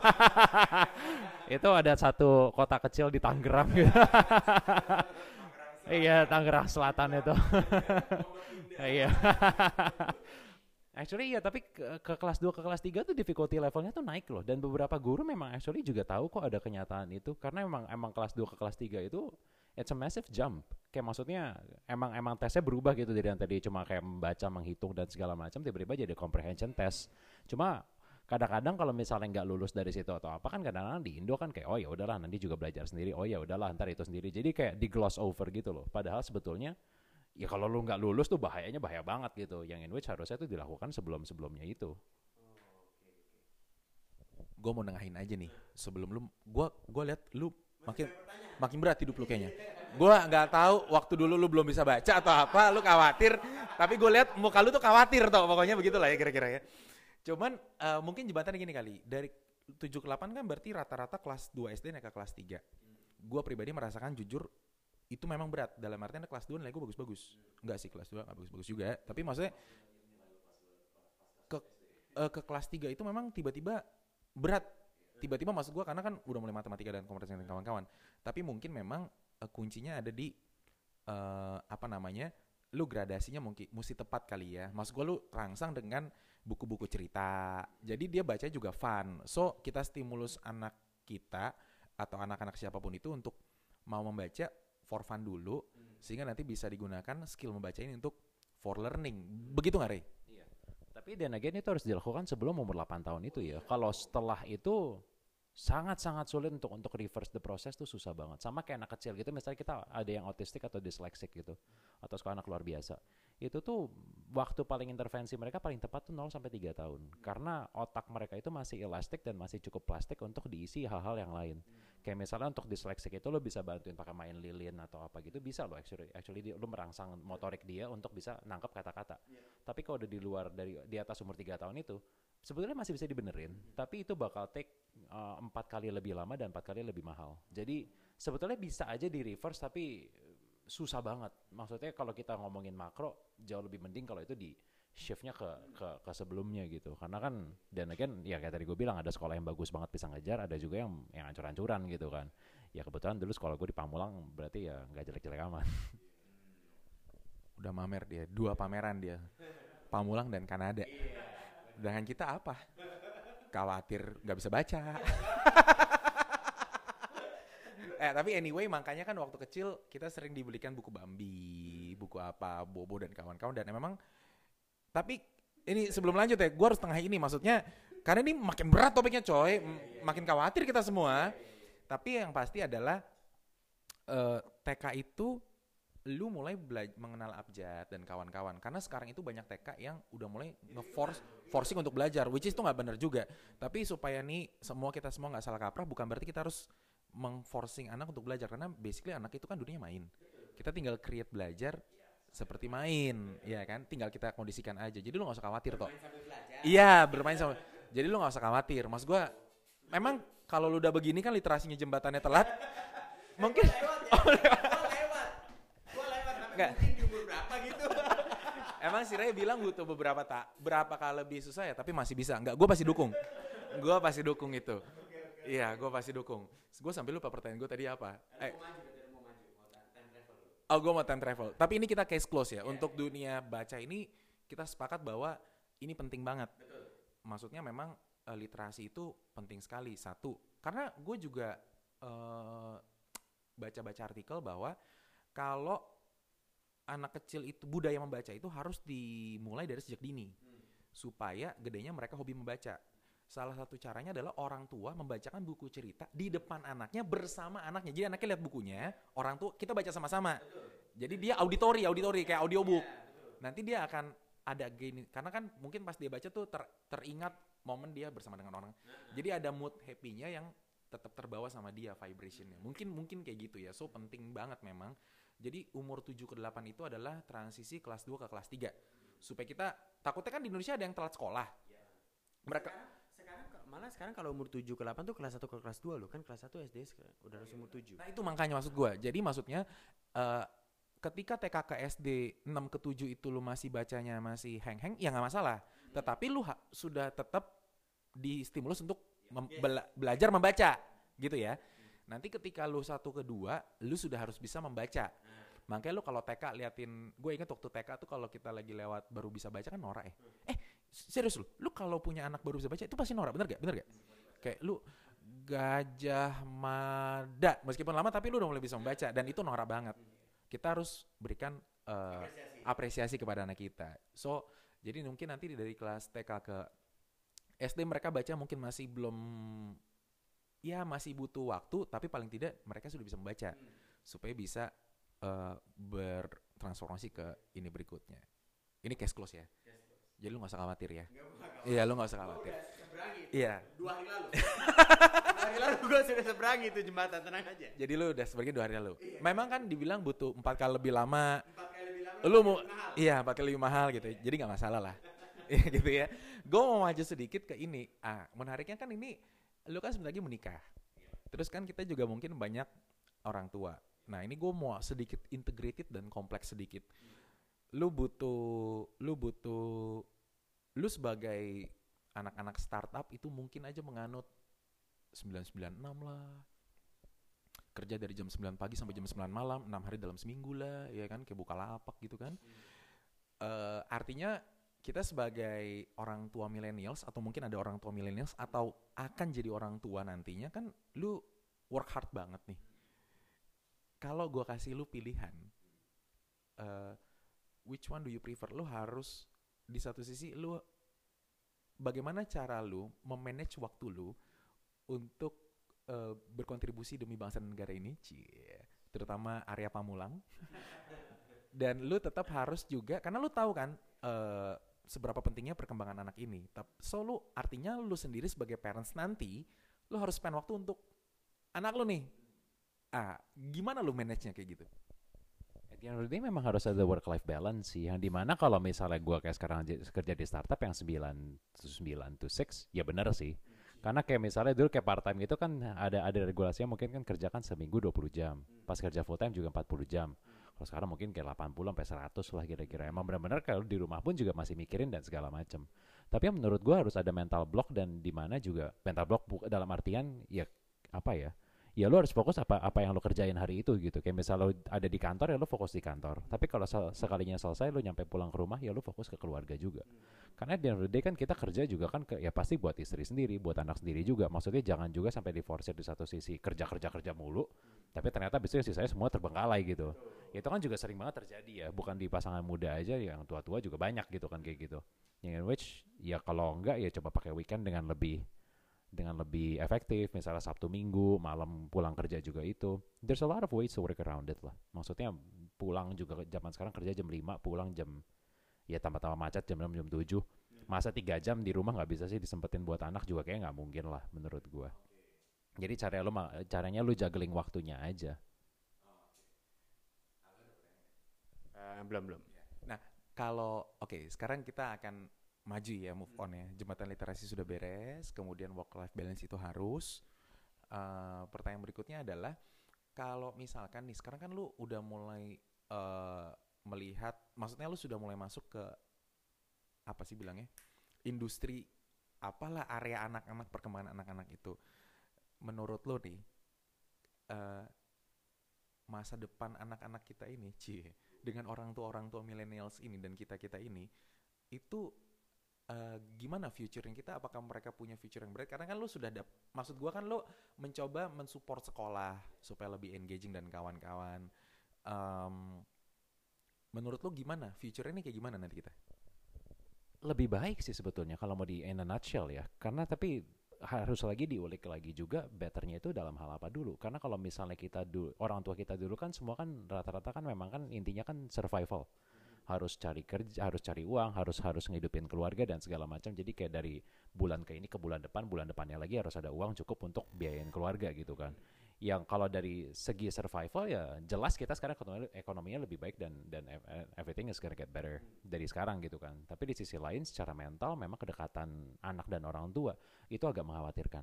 [SPEAKER 3] Itu ada satu kota kecil di Tangerang gitu. Iya, Tangerang Selatan itu. Iya. Actually iya, tapi ke kelas 2 ke kelas 3 tuh difficulty levelnya tuh naik loh. Dan beberapa guru memang actually juga tahu kok ada kenyataan itu. Karena emang kelas 2 ke kelas 3 itu it's a massive jump. Kayak maksudnya emang tesnya berubah gitu, dari yang tadi cuma kayak membaca, menghitung dan segala macam tiba-tiba jadi comprehension test. Cuma kadang-kadang kalau misalnya nggak lulus dari situ atau apa, kan kadang-kadang di Indo kan kayak oh ya udahlah nanti juga belajar sendiri, oh ya udahlah ntar itu sendiri. Jadi kayak di gloss over gitu loh. Padahal sebetulnya ya kalau lu nggak lulus tuh bahayanya bahaya banget gitu. Yang in which harusnya tuh dilakukan sebelum-sebelumnya itu.
[SPEAKER 2] Gue mau nengahin aja nih sebelum lu, gue lihat lu makin berat hidup lu kayaknya. Gue nggak tahu waktu dulu lu belum bisa baca atau apa, lu khawatir. Tapi gue lihat muka lu tuh khawatir tau, pokoknya begitulah ya kira-kira ya. Cuman mungkin jembatannya gini kali, dari 7 ke 8 kan berarti rata-rata kelas 2 SD naik ke kelas 3. Gue pribadi merasakan jujur itu memang berat. Dalam artian kelas 2 nilai gue bagus-bagus. Enggak sih, kelas 2 gak bagus-bagus juga. Tapi maksudnya ke kelas 3 itu memang tiba-tiba berat. Tiba-tiba maksud gue karena kan udah mulai matematika dan komunikasi dan kawan-kawan. Tapi mungkin memang kuncinya ada di lu gradasinya mungkin mesti tepat kali ya. Maksud gue lu rangsang dengan buku-buku cerita. Jadi dia baca juga fun. So kita stimulus anak kita atau anak-anak siapapun itu untuk mau membaca for fun dulu, sehingga nanti bisa digunakan skill membaca ini untuk for learning. Begitu nggak, Rey?
[SPEAKER 3] Iya. Tapi dan again itu harus dilakukan sebelum umur 8 tahun itu ya. Kalau setelah itu sangat-sangat sulit untuk reverse the process tuh susah banget. Sama kayak anak kecil gitu, misalnya kita ada yang autistik atau dyslexic gitu, atau sekolah anak luar biasa. Itu tuh waktu paling intervensi mereka paling tepat tuh 0 sampai 3 tahun. Karena otak mereka itu masih elastik dan masih cukup plastik untuk diisi hal-hal yang lain. Kayak misalnya untuk dyslexic itu lo bisa bantuin pakai main lilin atau apa gitu, bisa lo actually lo merangsang motorik dia untuk bisa nangkep kata-kata. Tapi kalau udah di luar dari di atas umur 3 tahun itu sebetulnya masih bisa dibenerin, tapi itu bakal take 4 kali lebih lama dan 4 kali lebih mahal. Jadi sebetulnya bisa aja di reverse, tapi susah banget. Maksudnya kalau kita ngomongin makro jauh lebih mending kalau itu di shiftnya ke sebelumnya gitu. Karena kan dan again ya kayak tadi gue bilang, ada sekolah yang bagus banget bisa ngejar, ada juga yang ancur-ancuran gitu kan. Ya kebetulan dulu sekolah gue di Pamulang, berarti ya nggak jelek-jelek amat.
[SPEAKER 2] Udah mamer dia, 2 pameran dia, Pamulang dan Kanada. Dengan kita apa? Khawatir nggak bisa baca. Tapi anyway, makanya kan waktu kecil kita sering dibelikan buku Bambi, buku apa, Bobo dan kawan-kawan. Dan memang, tapi ini sebelum lanjut ya, gue harus tengah ini maksudnya, karena ini makin berat topiknya coy, makin khawatir kita semua. Tapi yang pasti adalah TK itu lu mulai mengenal abjad dan kawan-kawan, karena sekarang itu banyak TK yang udah mulai forcing untuk belajar, which is itu nggak benar juga. Tapi supaya nih kita semua nggak salah kaprah, bukan berarti kita harus mengforcing anak untuk belajar, karena basically anak itu kan dunia main. Kita tinggal create belajar seperti main, ya kan? Tinggal kita kondisikan aja. Jadi lu nggak usah khawatir toh.
[SPEAKER 1] Bermain sambil belajar.
[SPEAKER 2] Iya, bermain sama. Jadi lu nggak usah khawatir. Mas gue, memang kalau lu udah begini kan literasinya jembatannya telat, mungkin.
[SPEAKER 1] Gua lewat tapi
[SPEAKER 2] Nggak.
[SPEAKER 1] mungkin di umur berapa gitu.
[SPEAKER 2] Emang si Ray bilang butuh berapa kali lebih susah ya, tapi masih bisa. Enggak, gue pasti dukung. Gue pasti dukung itu. Iya, gue pasti dukung. Gue sampai lupa pertanyaan gue tadi apa. Oh, gue mau time travel. Tapi ini kita case close ya. Untuk dunia baca ini kita sepakat bahwa ini penting banget. Maksudnya memang literasi itu penting sekali. Satu, karena gue juga baca-baca artikel bahwa kalau anak kecil itu budaya membaca itu harus dimulai dari sejak dini supaya gedenya mereka hobi membaca. Salah satu caranya adalah orang tua membacakan buku cerita di depan anaknya bersama anaknya. Jadi anaknya lihat bukunya, orang tua kita baca sama-sama. Jadi dia auditori kayak audiobook. Nanti dia akan ada gini, karena kan mungkin pas dia baca tuh teringat momen dia bersama dengan orang. Jadi ada mood happy-nya yang tetap terbawa sama dia vibration-nya. Mungkin kayak gitu ya. So penting banget memang. Jadi umur 7 ke 8 itu adalah transisi kelas 2 ke kelas 3. Supaya kita takutnya kan di Indonesia ada yang telat sekolah. Mereka
[SPEAKER 1] Sekarang kalau umur 7 ke 8 tuh kelas 1 ke kelas 2 loh. Kan kelas 1 SD udah harus umur 7.
[SPEAKER 2] Nah itu makanya maksud gue. Jadi maksudnya ketika TK ke SD 6 ke 7 itu lu masih bacanya masih heng-heng, ya gak masalah. Tetapi lu sudah tetap distimulus untuk belajar membaca gitu ya. Nanti ketika lu 1 ke 2, lu sudah harus bisa membaca. Makanya lu kalau TK liatin, gue ingat waktu TK tuh kalau kita lagi lewat baru bisa baca kan norak ya. Serius lu kalau punya anak baru bisa baca itu pasti norak, bener gak? Kayak lu Gajah Mada, meskipun lama tapi lu udah mulai bisa membaca dan itu norak banget. Kita harus berikan apresiasi kepada anak kita. So, jadi mungkin nanti dari kelas TK ke SD mereka baca mungkin masih belum, ya masih butuh waktu, tapi paling tidak mereka sudah bisa membaca supaya bisa bertransformasi ke ini berikutnya. Ini case close ya. Jadi lu gak usah khawatir ya. Iya, lu gak usah khawatir. Iya.
[SPEAKER 1] 2 hari lalu. 2 hari lalu gue sudah seberangi itu jembatan, tenang aja.
[SPEAKER 2] Jadi lu udah sebagai 2 hari lalu. Memang kan dibilang butuh 4 kali lebih lama.
[SPEAKER 1] 4 kali lebih lama.
[SPEAKER 2] Lu mau, iya 4 kali lebih mahal gitu. Jadi gak masalah lah. Gitu ya. Gue mau maju sedikit ke ini. Menariknya kan ini, lu kan sebentar lagi menikah. Terus kan kita juga mungkin banyak orang tua. Nah ini gue mau sedikit integrated dan kompleks sedikit. Lu sebagai anak-anak startup itu mungkin aja menganut 996 lah. Kerja dari jam 9 pagi sampai jam 9 malam, 6 hari dalam seminggu lah, ya kan, kayak Bukalapak gitu kan. Artinya kita sebagai orang tua millennials atau mungkin ada orang tua millennials atau akan jadi orang tua nantinya kan lu work hard banget nih. Kalau gue kasih lu pilihan, which one do you prefer? Lu harus di satu sisi lu bagaimana cara lu memanage waktu lu untuk berkontribusi demi bangsa dan negara ini, terutama area Pamulang. Dan lu tetap harus juga karena lu tahu kan seberapa pentingnya perkembangan anak ini. So lu artinya lu sendiri sebagai parents nanti lu harus spend waktu untuk anak lu nih. Gimana lu manage-nya kayak gitu?
[SPEAKER 3] At the end of the day memang harus ada work-life balance sih. Yang dimana kalau misalnya gue kayak sekarang kerja di startup yang 9 to 6, ya bener sih. Karena kayak misalnya dulu kayak part time gitu kan ada regulasinya mungkin kan kerjakan seminggu 20 jam. Pas kerja full time juga 40 jam. Kalau sekarang mungkin kayak 80 sampai 100 lah kira-kira. Emang benar-benar kalau di rumah pun juga masih mikirin dan segala macam. Tapi yang menurut gue harus ada mental block dan di mana juga mental block dalam artian ya apa ya? Ya lo harus fokus apa yang lo kerjain hari itu gitu. Kayak misalnya lo ada di kantor ya lo fokus di kantor. Tapi kalau sekalinya selesai lo nyampe pulang ke rumah ya lo fokus ke keluarga juga. Karena di end of the day kan kita kerja juga kan ya pasti buat istri sendiri, buat anak sendiri juga. Maksudnya jangan juga sampai diforsir di satu sisi kerja mulu. Tapi ternyata besok sisanya semua terbengkalai gitu. Itu kan juga sering banget terjadi ya. Bukan di pasangan muda aja, yang tua-tua juga banyak gitu kan kayak gitu. Yang in which ya kalau enggak ya coba pakai weekend dengan lebih efektif, misalnya Sabtu Minggu, malam pulang kerja juga itu. There's a lot of ways to work around it lah. Maksudnya pulang juga zaman sekarang kerja jam 5, pulang jam, ya tambah-tambah macet jam 6, jam 7. Masa 3 jam di rumah gak bisa sih disempetin buat anak juga kayaknya gak mungkin lah menurut gua. Jadi caranya lu juggling waktunya aja.
[SPEAKER 1] Belum.
[SPEAKER 2] Nah, kalau sekarang kita akan maju ya, move on ya. Jembatan literasi sudah beres, kemudian work life balance itu harus. Pertanyaan berikutnya adalah kalau misalkan nih sekarang kan lu udah mulai melihat, maksudnya lu sudah mulai masuk ke apa sih bilangnya? Industri apalah area anak-anak, perkembangan anak-anak itu. Menurut lu nih masa depan anak-anak kita ini, dengan orang tua millennials ini dan kita ini itu gimana future-nya kita? Apakah mereka punya future yang bright? Karena kan lu sudah maksud gua kan lu mencoba mensupport sekolah supaya lebih engaging dan kawan-kawan. Menurut lu gimana? Future-nya ini kayak gimana nanti kita?
[SPEAKER 3] Lebih baik sih sebetulnya kalau mau di in a nutshell ya. Karena tapi harus lagi diulik lagi juga betternya itu dalam hal apa dulu. Karena kalau misalnya kita orang tua kita dulu kan semua kan rata-rata kan memang kan intinya kan survival. Harus cari kerja, harus cari uang, harus ngidupin keluarga dan segala macam. Jadi kayak dari bulan ke ini ke bulan depannya lagi harus ada uang cukup untuk biayain keluarga gitu kan. Yang kalau dari segi survival ya jelas kita sekarang ekonominya lebih baik dan everything is gonna get better dari sekarang gitu kan. Tapi di sisi lain secara mental memang kedekatan anak dan orang tua itu agak mengkhawatirkan.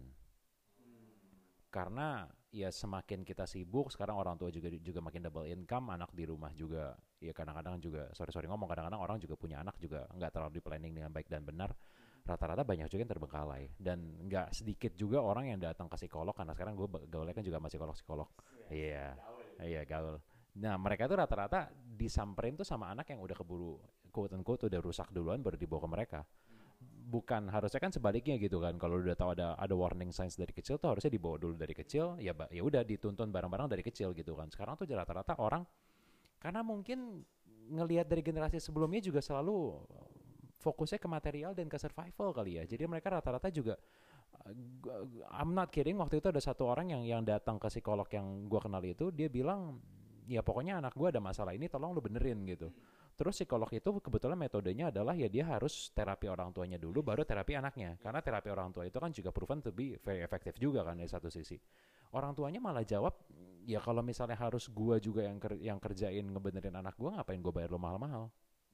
[SPEAKER 3] Karena ya semakin kita sibuk sekarang orang tua juga makin double income, anak di rumah juga ya kadang-kadang juga sorry ngomong kadang-kadang orang juga punya anak juga nggak terlalu di planning dengan baik dan benar. Rata-rata banyak juga yang terbengkalai dan nggak sedikit juga orang yang datang ke psikolog karena sekarang gue gaulnya kan juga sama psikolog. Iya gaul. Nah mereka tuh rata-rata disamperin tuh sama anak yang udah keburu quote-unquote udah rusak duluan baru dibawa ke mereka. Bukan harusnya kan sebaliknya gitu kan, kalau udah tahu ada warning signs dari kecil tuh harusnya dibawa dulu dari kecil ya udah dituntun bareng-bareng dari kecil gitu kan. Sekarang tuh rata-rata orang karena mungkin ngelihat dari generasi sebelumnya juga selalu fokusnya ke material dan ke survival kali ya. Jadi mereka rata-rata juga I'm not kidding, waktu itu ada satu orang yang datang ke psikolog yang gue kenal itu, dia bilang ya pokoknya anak gue ada masalah ini tolong lu benerin gitu. Terus psikolog itu kebetulan metodenya adalah ya dia harus terapi orang tuanya dulu baru terapi anaknya. Karena terapi orang tua itu kan juga proven to be very effective juga kan dari satu sisi. Orang tuanya malah jawab, ya kalau misalnya harus gue juga yang kerjain ngebenerin anak gue, ngapain gue bayar lo mahal-mahal?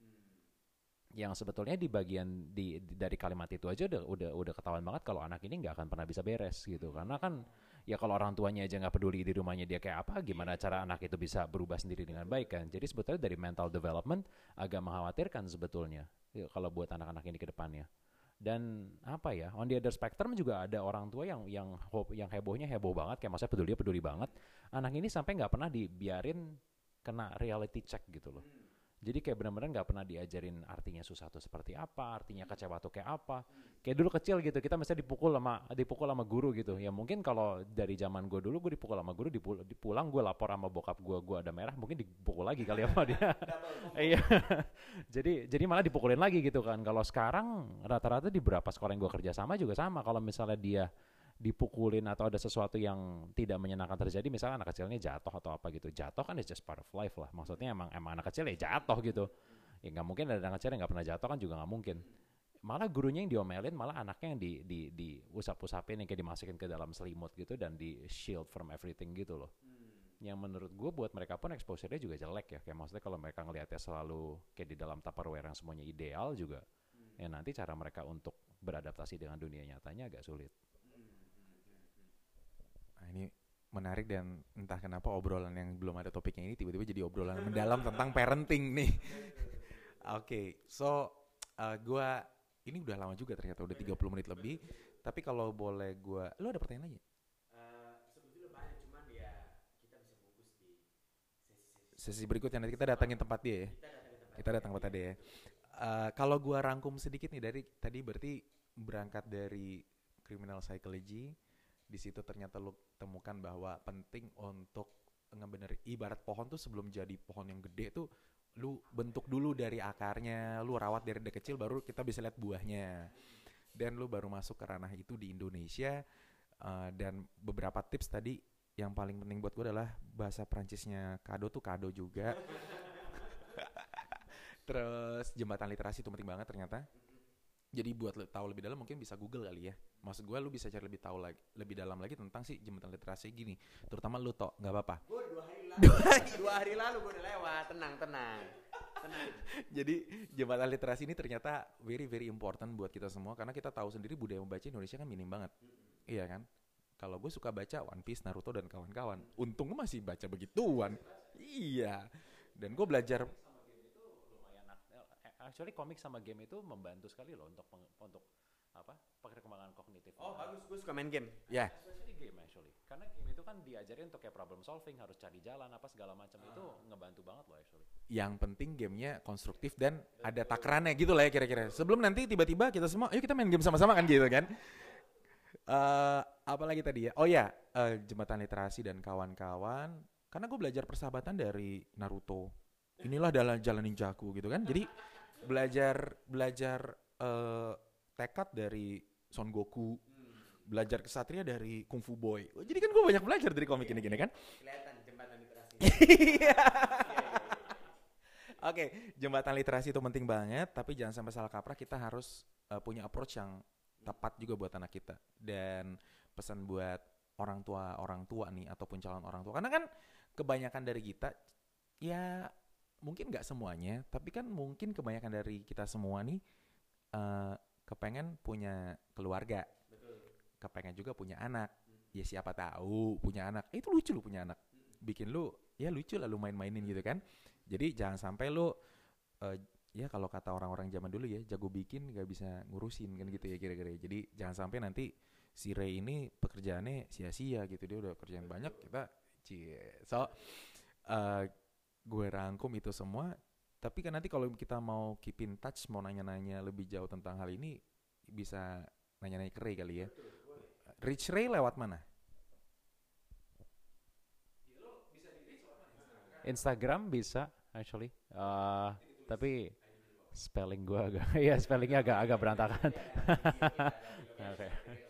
[SPEAKER 3] Yang sebetulnya di bagian dari kalimat itu aja udah ketahuan banget kalau anak ini nggak akan pernah bisa beres gitu. Karena kan ya kalau orang tuanya aja nggak peduli di rumahnya dia kayak apa, gimana cara anak itu bisa berubah sendiri dengan baik kan? Jadi sebetulnya dari mental development agak mengkhawatirkan sebetulnya ya, kalau buat anak-anak ini ke depannya. Dan apa ya, on the other spectrum juga ada orang tua yang hebohnya heboh banget, kayak maksudnya peduli banget. Anak ini sampai nggak pernah dibiarin kena reality check gitu loh. Jadi kayak benar-benar nggak pernah diajarin artinya susah tuh seperti apa, artinya kecewa tuh kayak apa. Kayak dulu kecil gitu, kita mesti dipukul sama guru gitu. Ya mungkin kalau dari zaman gue dulu, gue dipukul sama guru, dipulang gue lapor sama bokap gue ada merah, mungkin dipukul lagi kali sama dia. Iya. jadi malah dipukulin lagi gitu kan. Kalau sekarang rata-rata di beberapa sekolah yang gue kerja sama juga sama. Kalau misalnya dia dipukulin atau ada sesuatu yang tidak menyenangkan terjadi, misalnya anak kecilnya jatuh atau apa gitu, jatuh kan is just part of life lah, maksudnya emang anak kecil ya jatuh gitu, ya nggak mungkin ada anak kecil yang nggak pernah jatuh kan, juga nggak mungkin. Malah gurunya yang diomelin, malah anaknya yang di usap-usapin, yang kayak dimasukin ke dalam selimut gitu dan di shield from everything gitu loh. Yang menurut gue buat mereka pun exposure-nya juga jelek ya, kayak maksudnya kalau mereka ngelihatnya selalu kayak di dalam Tupperware yang semuanya ideal juga, ya nanti cara mereka untuk beradaptasi dengan dunia nyatanya agak sulit.
[SPEAKER 2] Nah, ini menarik dan entah kenapa obrolan yang belum ada topiknya ini tiba-tiba jadi obrolan mendalam tentang parenting nih. Oke, so gue ini udah lama juga ternyata udah 30 menit lebih. Tapi kalau boleh lu ada pertanyaan lagi?
[SPEAKER 1] Sebetulnya banyak, cuman ya kita bisa fokus di
[SPEAKER 2] sesi berikutnya, nanti kita datangin tempat dia ya. Kita datang tempat dia ya. Kalau gue rangkum sedikit nih dari tadi, berarti berangkat dari criminal psychology. Di situ ternyata lu temukan bahwa penting untuk ngebenerin, ibarat pohon tuh sebelum jadi pohon yang gede tuh lu bentuk dulu dari akarnya, lu rawat dari kecil baru kita bisa lihat buahnya. Dan lu baru masuk ke ranah itu di Indonesia. Dan beberapa tips tadi yang paling penting buat gue adalah bahasa Prancisnya kado tuh kado juga. Terus jembatan literasi itu penting banget ternyata. Jadi buat lo tahu lebih dalam mungkin bisa Google kali ya. Maksud gue lu bisa cari lebih dalam lagi tentang si jembatan literasi gini. Terutama lu nggak apa-apa.
[SPEAKER 1] Gue 2 hari lalu gue udah lewat, tenang.
[SPEAKER 2] Jadi jembatan literasi ini ternyata very very important buat kita semua karena kita tahu sendiri budaya membaca Indonesia kan minim banget. Iya kan? Kalau gue suka baca One Piece, Naruto dan kawan-kawan. Untung gue masih baca begituan. Iya. Dan gue belajar
[SPEAKER 3] Actually komik sama game itu membantu sekali loh untuk apa perkembangan kognitif.
[SPEAKER 1] Oh bagus, gue suka main game.
[SPEAKER 2] ya.
[SPEAKER 3] Especially game actually. Karena game itu kan diajarin untuk kayak problem solving, harus cari jalan apa segala macam itu ngebantu banget loh actually.
[SPEAKER 2] Yang penting gamenya konstruktif dan ada takarannya gitu lah ya kira-kira. Sebelum nanti tiba-tiba kita semua, ayo kita main game sama-sama kan gitu kan. Apalagi tadi ya? Oh ya, jembatan literasi dan kawan-kawan. Karena gue belajar persahabatan dari Naruto. Inilah jalan ninjaku gitu kan. Jadi belajar tekad dari Son Goku. Belajar kesatria dari Kung Fu Boy. Jadi kan gue banyak belajar dari komik ini kan.
[SPEAKER 1] Kelihatan jembatan literasi.
[SPEAKER 2] Oke, jembatan literasi itu penting banget, tapi jangan sampai salah kaprah. Kita harus punya approach yang tepat juga buat anak kita. Dan pesan buat orang tua nih ataupun calon orang tua. Karena kan kebanyakan dari kita, ya mungkin nggak semuanya, tapi kan mungkin kebanyakan dari kita semua nih kepengen punya keluarga, kepengen juga punya anak. Ya siapa tahu punya anak, itu lucu lu punya anak, bikin lu ya lucu lah lu main-mainin gitu kan. Jadi jangan sampai lu ya kalau kata orang-orang zaman dulu ya jago bikin nggak bisa ngurusin kan gitu ya kira-kira. Jadi jangan sampai nanti si Ray ini pekerjaannya sia-sia gitu, dia udah kerjaan banyak kita gue rangkum itu semua. Tapi kan nanti kalau kita mau keep in touch, mau nanya-nanya lebih jauh tentang hal ini, bisa nanya-nanya ke Ray kali ya. Reach Ray lewat mana?
[SPEAKER 3] Instagram bisa actually. Tapi spelling gue agak ya spellingnya agak berantakan. Oke.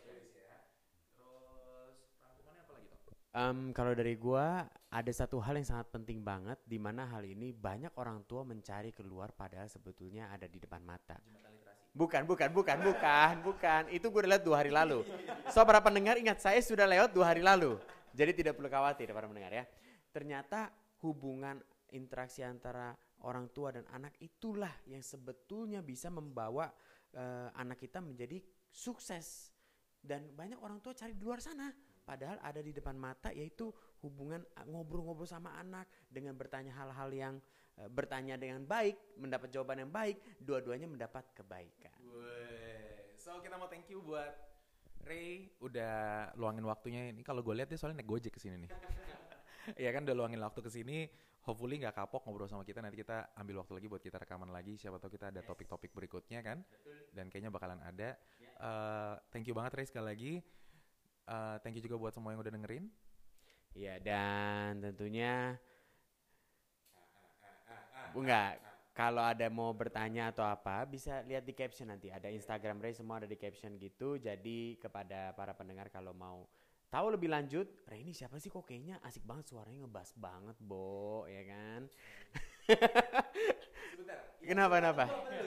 [SPEAKER 1] Kalau dari gua ada satu hal yang sangat penting banget, di mana hal ini banyak orang tua mencari keluar padahal sebetulnya ada di depan mata. Bukan. Itu gue udah lihat 2 hari lalu. So para pendengar ingat, saya sudah lewat 2 hari lalu. Jadi tidak perlu khawatir para pendengar ya. Ternyata hubungan interaksi antara orang tua dan anak itulah yang sebetulnya bisa membawa anak kita menjadi sukses. Dan banyak orang tua cari di luar sana. Padahal ada di depan mata, yaitu hubungan ngobrol-ngobrol sama anak dengan bertanya hal-hal yang bertanya dengan baik, mendapat jawaban yang baik, dua-duanya mendapat kebaikan.
[SPEAKER 2] So kita mau thank you buat Ray udah luangin waktunya ini. Kalau gue lihat dia soalnya naik Gojek kesini nih. Iya kan udah luangin waktu kesini. Hopefully nggak kapok ngobrol sama kita. Nanti kita ambil waktu lagi buat kita rekaman lagi. Siapa tahu kita ada topik-topik berikutnya kan. Dan kayaknya bakalan ada. Thank you banget Ray sekali lagi. Thank you juga buat semua yang udah dengerin.
[SPEAKER 1] Iya, dan tentunya enggak, kalau ada mau bertanya atau apa bisa lihat di caption, nanti ada Instagram Ray, semua ada di caption gitu. Jadi kepada para pendengar kalau mau tahu lebih lanjut, Ray ini siapa sih, kok kayaknya asik banget suaranya, ngebass banget Bo, ya kan? Kenapa?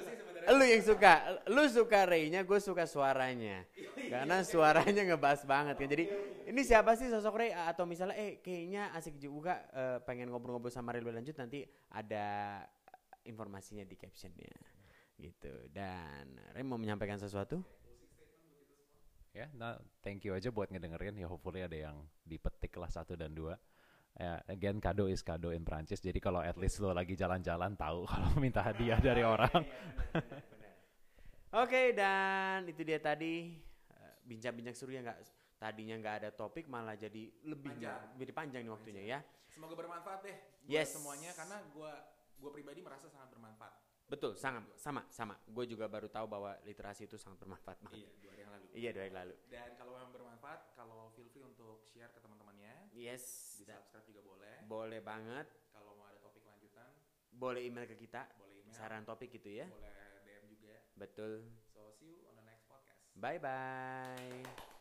[SPEAKER 1] Lu suka Ray-nya, gue suka suaranya. Karena suaranya ngebahas banget kan. Jadi ini siapa sih sosok Ray, atau misalnya kayaknya asik juga pengen ngobrol-ngobrol sama Ray lebih lanjut, nanti ada informasinya di captionnya gitu. Dan Ray mau menyampaikan sesuatu?
[SPEAKER 3] Ya, nah thank you aja buat ngedengerin ya, hopefully ada yang dipetik lah 1 dan 2. Again, kado is kado in Prancis. Jadi kalau at least lo lagi jalan-jalan tahu kalau minta hadiah dari orang.
[SPEAKER 1] Oke, dan itu dia tadi bincang-bincang seru ya, tadinya nggak ada topik malah jadi lebih panjang nih waktunya ya.
[SPEAKER 2] Semoga bermanfaat deh
[SPEAKER 1] buat
[SPEAKER 2] semuanya, karena gue pribadi merasa sangat bermanfaat.
[SPEAKER 1] Betul, sama. Gue juga baru tahu bahwa literasi itu sangat bermanfaat banget. Iya, 2 hari lalu.
[SPEAKER 2] Dan kalau memang bermanfaat, kalau feel free untuk share ke teman-temannya.
[SPEAKER 1] Yes.
[SPEAKER 2] Di subscribe juga boleh.
[SPEAKER 1] Boleh banget.
[SPEAKER 2] Kalau mau ada topik lanjutan,
[SPEAKER 1] boleh email ke kita.
[SPEAKER 2] Boleh email.
[SPEAKER 1] Saran topik gitu ya.
[SPEAKER 2] Boleh DM juga.
[SPEAKER 1] Betul.
[SPEAKER 2] So see you on the next podcast.
[SPEAKER 1] Bye bye.